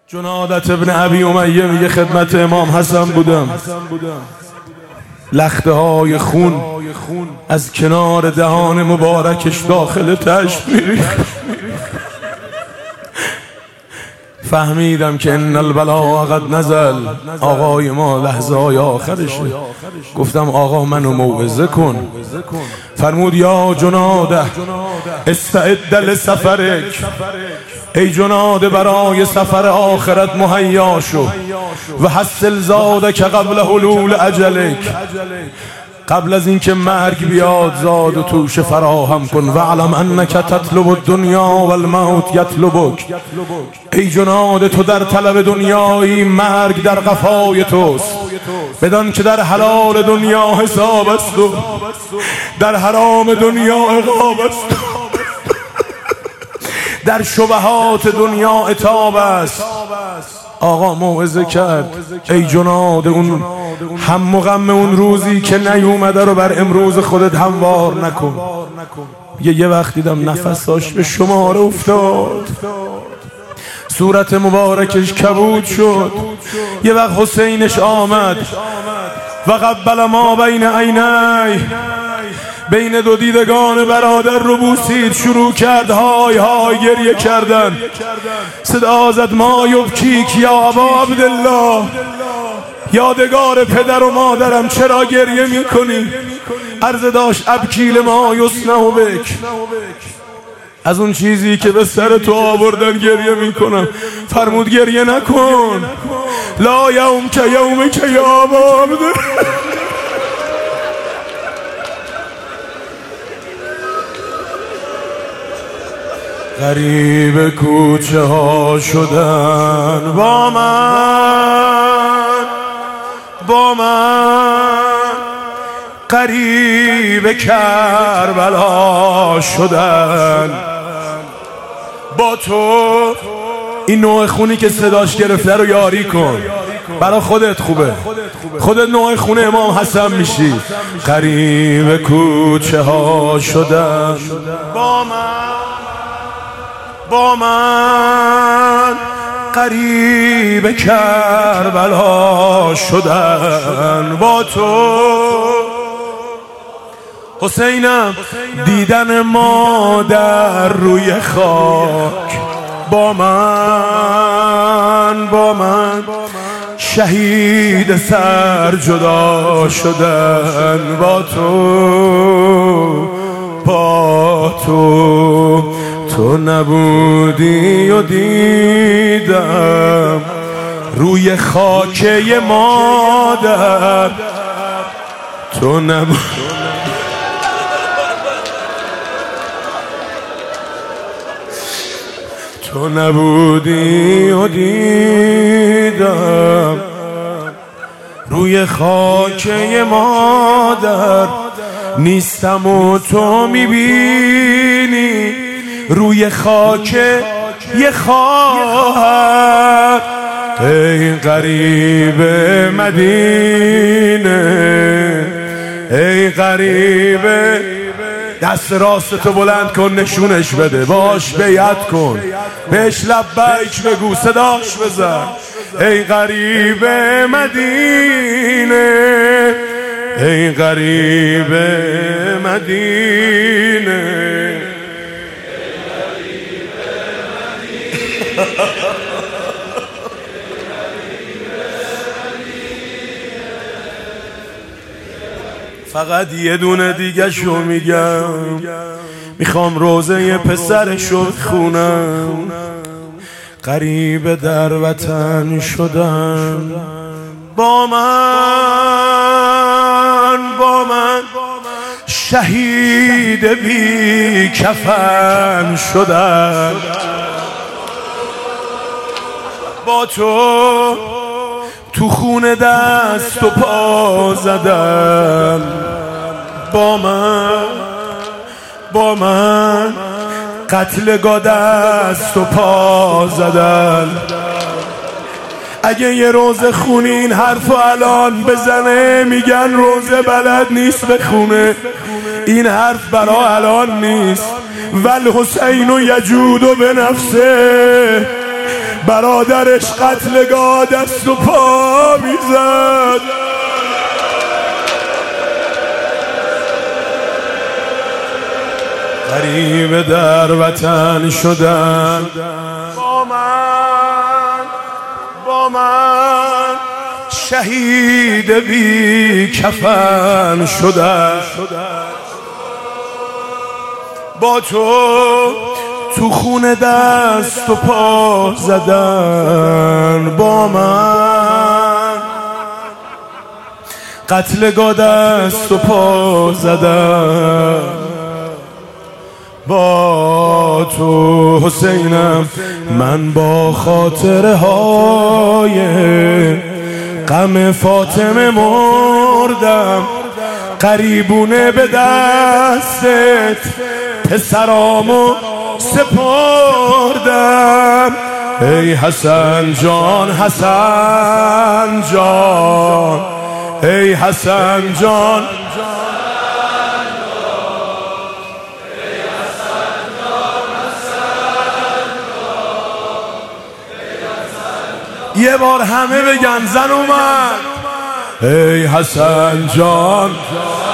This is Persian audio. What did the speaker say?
جنادت ابن ابی امیه میگه خدمت امام حسن بودم، لخته های خون از کنار دهان مبارکش داخل تشت میریخت. فهمیدم که ان البلا قد نزل، آقای ما لحظه های آخرشه. گفتم آقا منو موعظه کن. فرمود یا جناده استعد لسفرک، ای جناده برای سفر آخرت مهیا شو و حصل زادک قبل حلول اجلک، قبل از اینکه مرگ بیاد زاد و توش فراهم کن. و علم انک تطلب الدنیا و الموت یطلبک، ای جناده تو در طلب دنیایی، مرگ در قفای توست. بدان که در حلال دنیا حساب است و در حرام دنیا عقاب است، در شبهات دنیا عتاب است. آقا موعظه کرد ای جناده اون هم و غم اون روزی که نیومده رو بر امروز خودت هموار نکن. یه وقت دیدم نفساش به شماره افتاد، صورت مبارکش کبود شد. یه وقت حسینش آمد و قبل ما بین عینی، بین دو دیدگان برادر رو بوسید، شروع کرد های های گریه کردن. صدا زد ما یبکیک یا ابا عبدالله، یادگار پدر و مادرم چرا گریه میکنی؟ عرض داشت ابکیل ما یصنع بک، از اون چیزی که به سر تو آوردن گریه میکنم. فرمود گریه نکن، لا یوم که یوم که یا ابا عبدالله. غریب کوچه ها شدن با من، غریب کربلا شدن با تو. این نوع خونی که صداش گرفته رو یاری کن، برا خودت خوبه، خودت نوع خون امام حسن میشی. غریب کوچه ها شدن با من، غریب کربلا شدن با تو. حسینم دیدن مادر روی خاک با من، شهید سر جدا شدن با تو تو نبودی و دیدم روی خاکه مادر، تو نبودی و دیدم روی خاکه مادر. نیستم و تو میبینی روی خاک یه خواهر. ای غریب مدینه، ای غریب، دست راستتو بلند کن نشونش بده، باش بیعت کن، بهش لبیک بگو، صداش بزن. ای غریب مدینه، ای غریب مدینه. فقط یه دونه دیگه شو میگم، میخوام روزه پسرشو بخونم. غریب در وطن شدن با من، شهید بی کفن شدن با تو خون دست و پا زدن با من، قتلگاه دست و پا زدن. اگه یه روزه خونی این حرفو الان بزنه میگن روزه بلد نیست بخونه. این حرف برا الان نیست. والحسین یجود به نفسه، برادرش قتلگاه دست و پا میزد. غریبه در وطن شدن، با من شهید بی کفن شدن. با تو خونه دست و پا زدن، با من قتلگاه دست و پا زدن. با تو حسینم من با خاطره های غم فاطمه مردم. قریبونه به دستت پسرامو سپردم. ای حسن جان، حسن جان، ای حسن جان، یه بار همه بگن زن اومد. ای حسن جان.